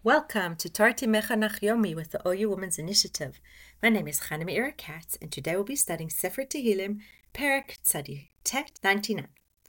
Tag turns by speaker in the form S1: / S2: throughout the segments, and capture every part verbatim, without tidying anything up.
S1: Welcome to Tarti Mechanach Yomi with the O U Women's Initiative. My name is Chana Meira Katz, and today we'll be studying Sefer Tehillim, Perek Tzadi Tet ninety-nine.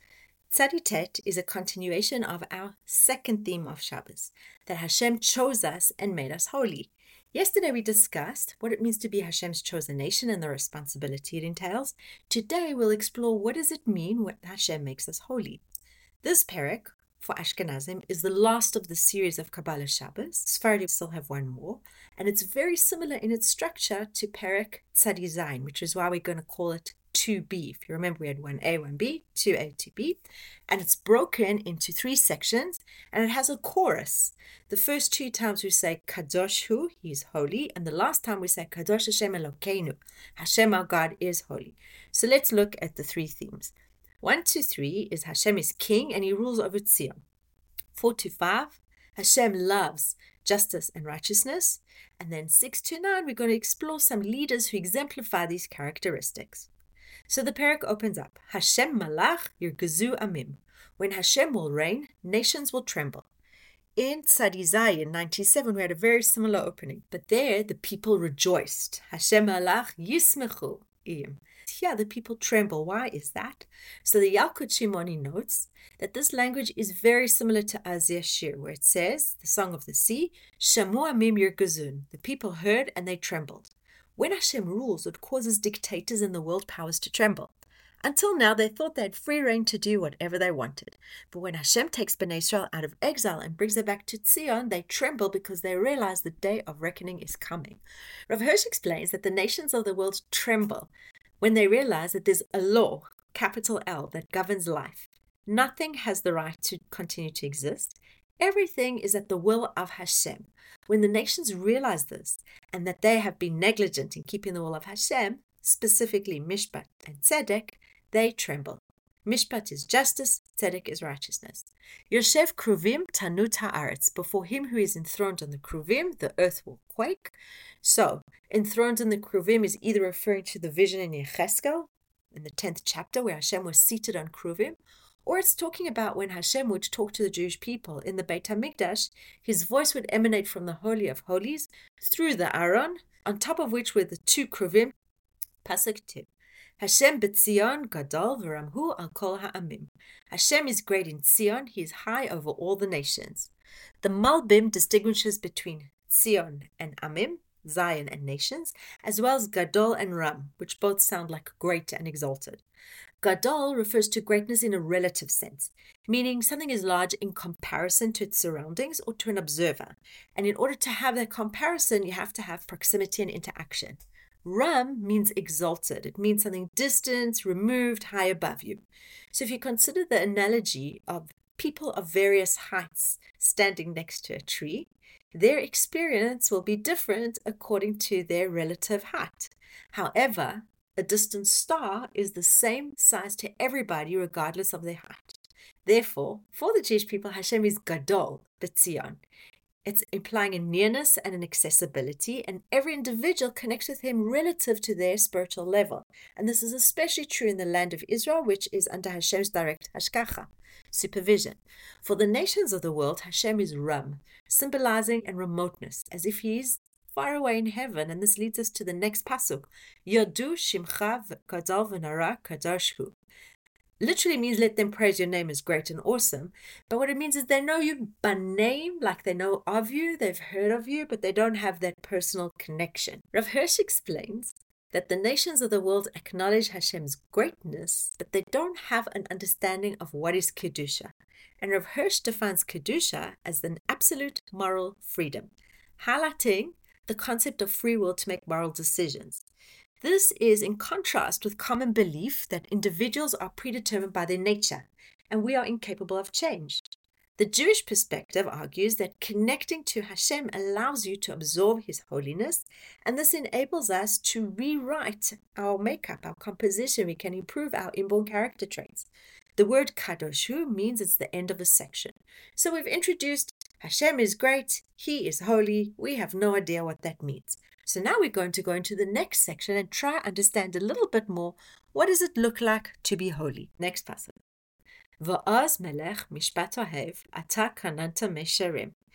S1: Tzadi Tet is a continuation of our second theme of Shabbos, that Hashem chose us and made us holy. Yesterday we discussed what it means to be Hashem's chosen nation and the responsibility it entails. Today we'll explore what does it mean when Hashem makes us holy. This Perek, for Ashkenazim, is the last of the series of Kabbalah Shabbos. Sephardim still have one more, and it's very similar in its structure to Perek Tzadi Zayin, which is why we're going to call it two B. If you remember, we had one A, one B, two A, two B, and it's broken into three sections, and it has a chorus. The first two times we say Kadosh Hu, He is holy, and the last time we say Kadosh Hashem Elokeinu, Hashem our God is holy. So let's look at the three themes. One to three is Hashem is king and he rules over Tzion. Four to five, Hashem loves justice and righteousness. And then six to nine, we're going to explore some leaders who exemplify these characteristics. So the parak opens up, Hashem malach yirgezu amim. When Hashem will reign, nations will tremble. In Tzadi Zayin ninety-seven, we had a very similar opening, but there the people rejoiced. Hashem malach yismechu iyim. Here the people tremble. Why is that? So the Yalkut Shimoni notes that this language is very similar to Azir Shir, where it says, the Song of the Sea, Shamu amim yirgazun. The people heard and they trembled. When Hashem rules, it causes dictators and the world powers to tremble. Until now, they thought they had free reign to do whatever they wanted. But when Hashem takes Bnei Israel out of exile and brings them back to Tzion, they tremble because they realize the day of reckoning is coming. Rav Hirsch explains that the nations of the world tremble when they realize that there's a law, capital L, that governs life. Nothing has the right to continue to exist. Everything is at the will of Hashem. When the nations realize this, and that they have been negligent in keeping the will of Hashem, specifically Mishpat and Tzedek, they tremble. Mishpat is justice, Tzedek is righteousness. Yoshev Kruvim Tanut Haaretz. Before him who is enthroned on the Kruvim, the earth will quake. So, enthroned on the Kruvim is either referring to the vision in Yecheskel, in the tenth chapter, where Hashem was seated on Kruvim, or it's talking about when Hashem would talk to the Jewish people in the Beit HaMikdash, his voice would emanate from the Holy of Holies through the Aron, on top of which were the two Kruvim. Pasuk two. Hashem b'Tzion gadol v'ramhu al kol ha'amim. Hashem is great in Tzion, he is high over all the nations. The Malbim distinguishes between Tzion and Amim, Zion and nations, as well as Gadol and Ram, which both sound like great and exalted. Gadol refers to greatness in a relative sense, meaning something is large in comparison to its surroundings or to an observer. And in order to have that comparison, you have to have proximity and interaction. Ram means exalted. It means something distant, removed, high above you. So if you consider the analogy of people of various heights standing next to a tree, their experience will be different according to their relative height. However, a distant star is the same size to everybody regardless of their height. Therefore, for the Jewish people, Hashem is Gadol, B'Tzion. It's implying a nearness and an accessibility, and every individual connects with him relative to their spiritual level. And this is especially true in the land of Israel, which is under Hashem's direct hashgacha, supervision. For the nations of the world, Hashem is Ram, symbolizing and remoteness, as if he is far away in heaven. And this leads us to the next pasuk, Yodu Shimcha Gadol V'Nara Kadosh Hu. Literally means let them praise your name as great and awesome. But what it means is they know you by name, like they know of you, they've heard of you, but they don't have that personal connection. Rav Hirsch explains that the nations of the world acknowledge Hashem's greatness, but they don't have an understanding of what is Kedusha. And Rav Hirsch defines Kedusha as an absolute moral freedom, highlighting the concept of free will to make moral decisions. This is in contrast with common belief that individuals are predetermined by their nature, and we are incapable of change. The Jewish perspective argues that connecting to Hashem allows you to absorb His holiness, and this enables us to rewrite our makeup, our composition. We can improve our inborn character traits. The word Kadoshu means it's the end of a section. So we've introduced Hashem is great, He is holy. We have no idea what that means. So now we're going to go into the next section and try to understand a little bit more, what does it look like to be holy? Next passage. Va'az melech mishpat ohev, ata kananta mesharim.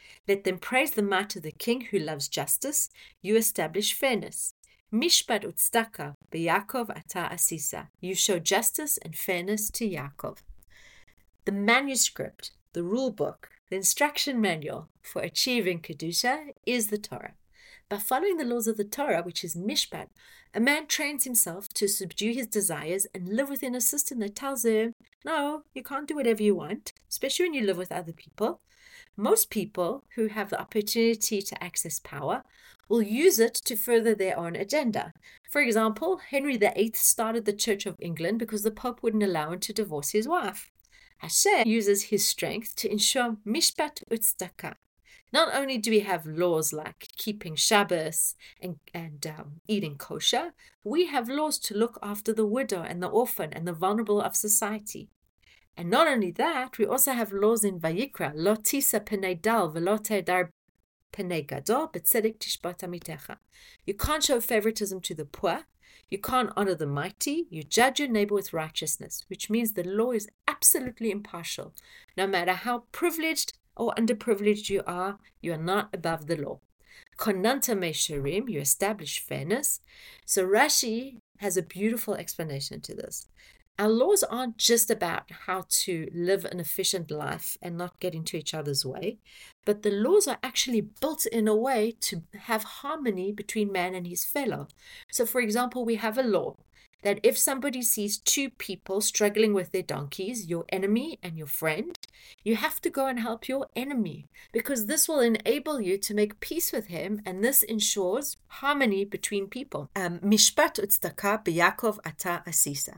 S1: Let them praise the might of the king who loves justice. You establish fairness. Mishpat utstaka beYaakov ata asisa. You show justice and fairness to Yaakov. The manuscript, the rule book, the instruction manual for achieving Kedusha is the Torah. By following the laws of the Torah, which is Mishpat, a man trains himself to subdue his desires and live within a system that tells him, no, you can't do whatever you want, especially when you live with other people. Most people who have the opportunity to access power will use it to further their own agenda. For example, Henry the Eighth started the Church of England because the Pope wouldn't allow him to divorce his wife. Hashem uses his strength to ensure mishpat utzdaka. Not only do we have laws like keeping Shabbos and, and um, eating kosher, we have laws to look after the widow and the orphan and the vulnerable of society. And not only that, we also have laws in Vayikra, lo tisa penei dal velo tedar penei gadol b'tzedek tishbat amitecha. You can't show favoritism to the poor. You can't honor the mighty. You judge your neighbor with righteousness, which means the law is absolutely impartial. No matter how privileged or underprivileged you are, you are not above the law. Konanta mesharim, you establish fairness. So Rashi has a beautiful explanation to this. Our laws aren't just about how to live an efficient life and not get into each other's way, but the laws are actually built in a way to have harmony between man and his fellow. So, for example, we have a law that if somebody sees two people struggling with their donkeys, your enemy and your friend, you have to go and help your enemy, because this will enable you to make peace with him, and this ensures harmony between people. Mishpat utzdaka beYaakov ata asisa.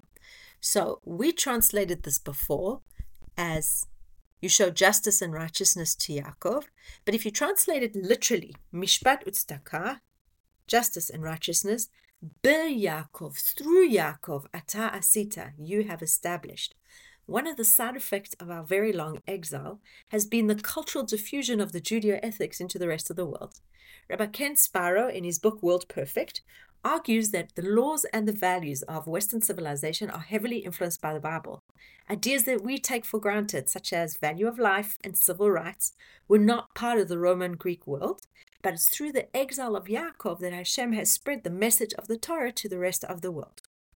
S1: So we translated this before as you show justice and righteousness to Yaakov. But if you translate it literally, Mishpat utzdaka, justice and righteousness, beYaakov, through Yaakov, ata asita, you have established. One of the side effects of our very long exile has been the cultural diffusion of the Judeo-ethics into the rest of the world. Rabbi Ken Sparrow, in his book World Perfect, argues that the laws and the values of Western civilization are heavily influenced by the Bible. Ideas that we take for granted, such as value of life and civil rights, were not part of the Roman Greek world, but it's through the exile of Yaakov that Hashem has spread the message of the Torah to the rest of the world.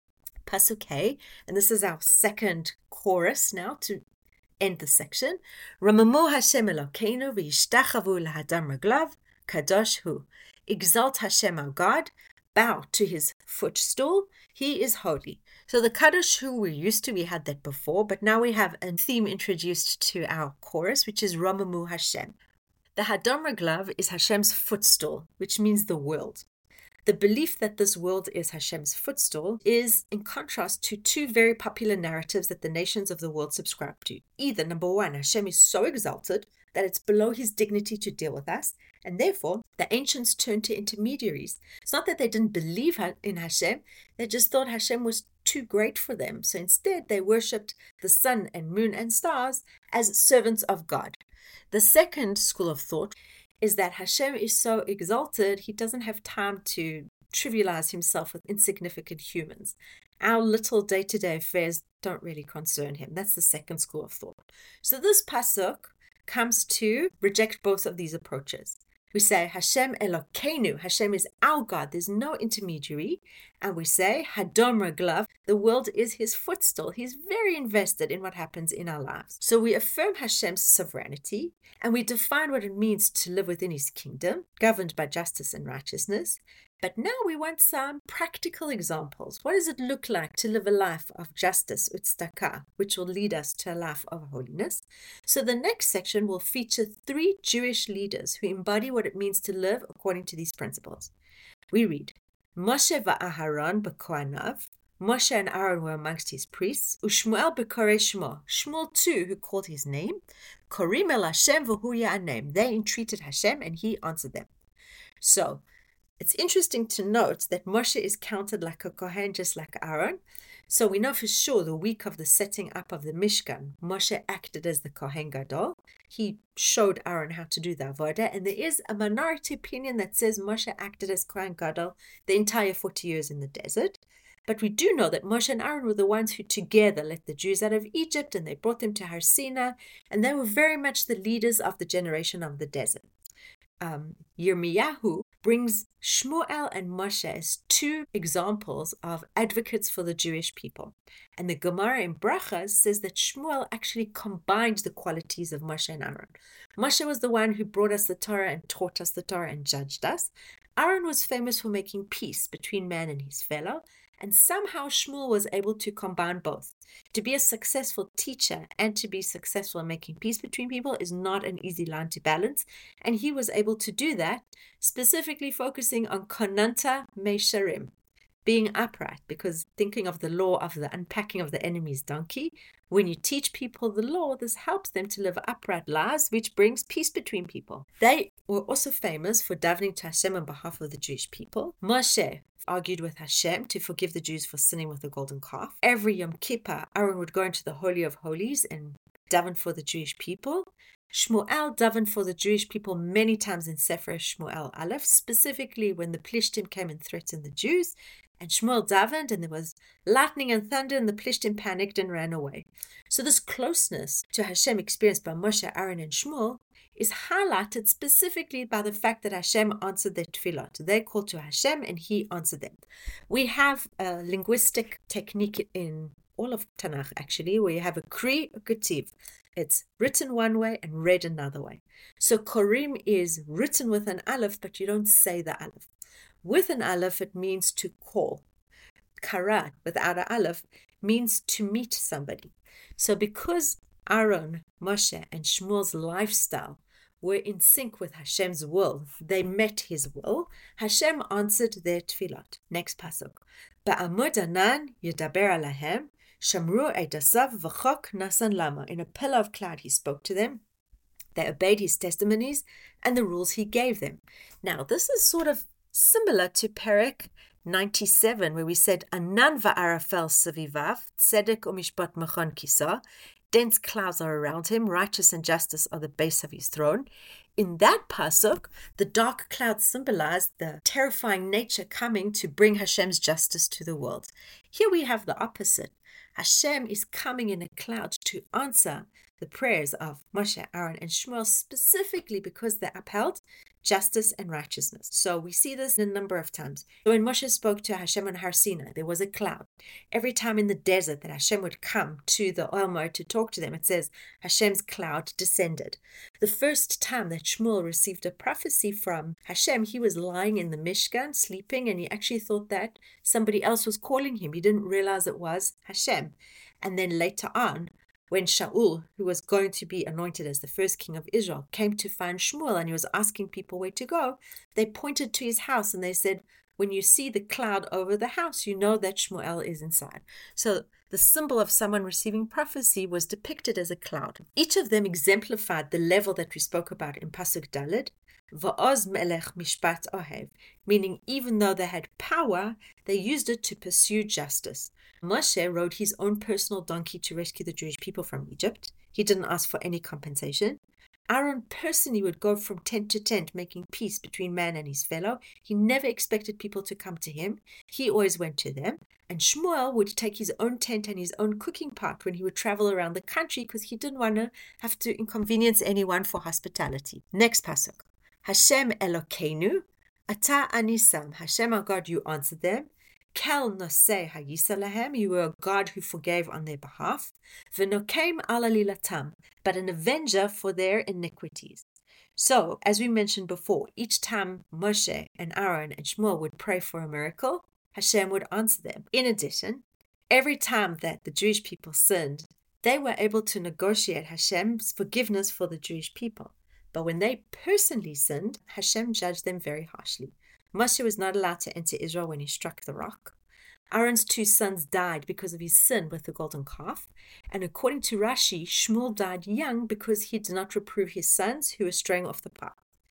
S1: Pasuk Hey, and this is our second chorus now to end the section. Ramamu Hashem Elokeinu v'yishtachavu lahadam raglav kadosh hu. Exalt Hashem our God, bow to his footstool, he is holy. So the Kadosh Hu we're used to, we had that before, but now we have a theme introduced to our chorus, which is Ramamu Hashem. The Hadam Raglav is Hashem's footstool, which means the world. The belief that this world is Hashem's footstool is in contrast to two very popular narratives that the nations of the world subscribe to. Either, number one, Hashem is so exalted that it's below his dignity to deal with us, and therefore the ancients turned to intermediaries. It's not that they didn't believe in Hashem, they just thought Hashem was too great for them. So instead they worshipped the sun and moon and stars as servants of God. The second school of thought is that Hashem is so exalted, he doesn't have time to trivialize himself with insignificant humans. Our little day-to-day affairs don't really concern him. That's the second school of thought. So this pasuk comes to reject both of these approaches. We say Hashem Elokeinu, Hashem is our God, there's no intermediary. And we say Hadam Raglav, the world is his footstool. He's very invested in what happens in our lives. So we affirm Hashem's sovereignty, and we define what it means to live within his kingdom, governed by justice and righteousness. But now we want some practical examples. What does it look like to live a life of justice, utzdaka, which will lead us to a life of holiness? So the next section will feature three Jewish leaders who embody what it means to live according to these principles. We read, Moshe va'Aharon b'kohanav. Moshe and Aaron were amongst his priests. Ushmuel b'korei shmo. Shmuel too, who called his name. Korim el Hashem v'hu ya'anem. They entreated Hashem and he answered them. So, it's interesting to note that Moshe is counted like a Kohen, just like Aaron. So we know for sure the week of the setting up of the Mishkan, Moshe acted as the Kohen Gadol. He showed Aaron how to do the Avodah. And there is a minority opinion that says Moshe acted as Kohen Gadol the entire forty years in the desert. But we do know that Moshe and Aaron were the ones who together led the Jews out of Egypt, and they brought them to Har Sinai, and they were very much the leaders of the generation of the desert. Um, Yirmiyahu brings Shmuel and Moshe as two examples of advocates for the Jewish people. And the Gemara in Brachas says that Shmuel actually combined the qualities of Moshe and Aaron. Moshe was the one who brought us the Torah and taught us the Torah and judged us. Aaron was famous for making peace between man and his fellow. And somehow Shmuel was able to combine both. To be a successful teacher and to be successful in making peace between people is not an easy line to balance. And he was able to do that, specifically focusing on konanta meisharim, being upright, because thinking of the law of the unpacking of the enemy's donkey, when you teach people the law, this helps them to live upright lives, which brings peace between people. They were also famous for davening to Hashem on behalf of the Jewish people. Moshe argued with Hashem to forgive the Jews for sinning with the golden calf. Every Yom Kippur, Aaron would go into the Holy of Holies and daven for the Jewish people. Shmuel davened for the Jewish people many times in Sefer Shmuel Aleph, specifically when the Plishtim came and threatened the Jews. And Shmuel davened, and there was lightning and thunder, and the Plishtim panicked and ran away. So this closeness to Hashem experienced by Moshe, Aaron, and Shmuel is highlighted specifically by the fact that Hashem answered their tefillot. They called to Hashem, and He answered them. We have a linguistic technique in all of Tanakh, actually, where you have a kri, a ketiv. It's written one way and read another way. So korim is written with an aleph, but you don't say the aleph. With an aleph, it means to call. Kara, without an aleph, means to meet somebody. So because Aaron, Moshe, and Shmuel's lifestyle were in sync with Hashem's will, they met His will, Hashem answered their tefillot. Next pasuk. Ba'amud anan yedaber alahem, shamru edasav v'chok nasan lama. In a pillar of cloud He spoke to them. They obeyed His testimonies and the rules He gave them. Now, this is sort of similar to Perek ninety-seven, where we said, Anan va'arafel savivav, tzedek umishpat machon kisa. Dense clouds are around him, righteous and justice are the base of his throne. In that pasuk, the dark clouds symbolize the terrifying nature coming to bring Hashem's justice to the world. Here we have the opposite. Hashem is coming in a cloud to answer the prayers of Moshe, Aaron, and Shmuel, specifically because they upheld justice and righteousness. So we see this a number of times. When Moshe spoke to Hashem on Har Sinai, there was a cloud. Every time in the desert that Hashem would come to the oil mode to talk to them, it says Hashem's cloud descended. The first time that Shmuel received a prophecy from Hashem, he was lying in the Mishkan, sleeping, and he actually thought that somebody else was calling him. He didn't realize it was Hashem. And then later on, when Shaul, who was going to be anointed as the first king of Israel, came to find Shmuel and he was asking people where to go, they pointed to his house and they said, when you see the cloud over the house, you know that Shmuel is inside. So the symbol of someone receiving prophecy was depicted as a cloud. Each of them exemplified the level that we spoke about in Pasuk Daled, Va'oz melech mishpat ohev, meaning even though they had power, they used it to pursue justice. Moshe rode his own personal donkey to rescue the Jewish people from Egypt. He didn't ask for any compensation. Aaron personally would go from tent to tent, making peace between man and his fellow. He never expected people to come to him. He always went to them. And Shmuel would take his own tent and his own cooking pot when he would travel around the country because he didn't want to have to inconvenience anyone for hospitality. Next pasuk. Hashem Elokeinu, Ata Anisam. Hashem our God, you answered them. Kel noseh hayisa lahem, you were a God who forgave on their behalf. V'nokem ala lilatam, but an avenger for their iniquities. So, as we mentioned before, each time Moshe and Aaron and Shmuel would pray for a miracle, Hashem would answer them. In addition, every time that the Jewish people sinned, they were able to negotiate Hashem's forgiveness for the Jewish people. But when they personally sinned, Hashem judged them very harshly. Moshe was not allowed to enter Israel when he struck the rock. Aaron's two sons died because of his sin with the golden calf. And according to Rashi, Shmuel died young because he did not reprove his sons who were straying off the path.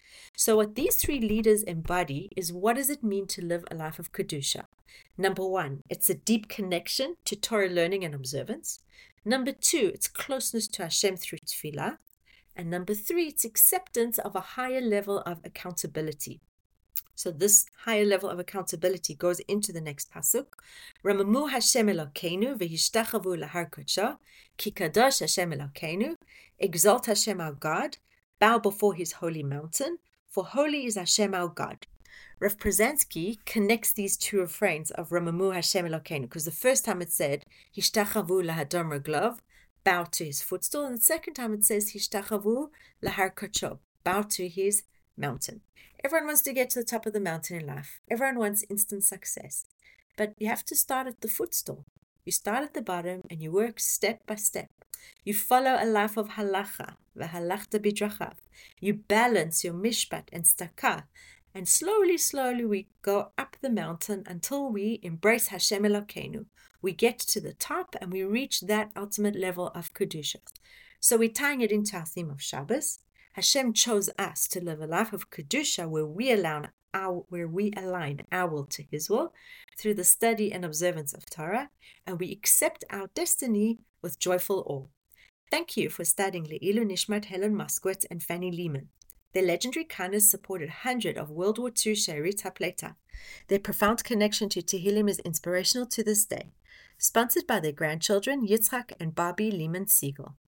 S1: So what these three leaders embody is, what does it mean to live a life of Kedusha? Number one, it's a deep connection to Torah learning and observance. Number two, it's closeness to Hashem through tefillah. And number three, it's acceptance of a higher level of accountability. So this higher level of accountability goes into the next pasuk. Ramamu Hashem Elokeinu v'hishtachavu lahar kodsho, ki kadosh Hashem Elokeinu. Exalt Hashem our God, bow before His holy mountain, for holy is Hashem our God. Rav Przansky connects these two refrains of Ramamu Hashem Elokeinu, because the first time it said Hishtachavu lahadam raglov, bow to His footstool, and the second time it says Hishtachavu lahar kodsho, bow to His mountain. Everyone wants to get to the top of the mountain in life. Everyone wants instant success. But you have to start at the footstool. You start at the bottom and you work step by step. You follow a life of halacha, v'halachta bidrachav. You balance your mishpat and stakah. And slowly, slowly we go up the mountain until we embrace Hashem Elokeinu. We get to the top and we reach that ultimate level of Kedusha. So we're tying it into our theme of Shabbos. Hashem chose us to live a life of Kedusha where we align our, where we align our will to His will through the study and observance of Torah, and we accept our destiny with joyful awe. Thank you for studying Le'ilu Nishmat Helen Moskowitz and Fanny Lehman. Their legendary kindness supported hundreds of World War Two She'arit HaPleita. Their profound connection to Tehillim is inspirational to this day. Sponsored by their grandchildren, Yitzhak and Barbie Lehman Siegel.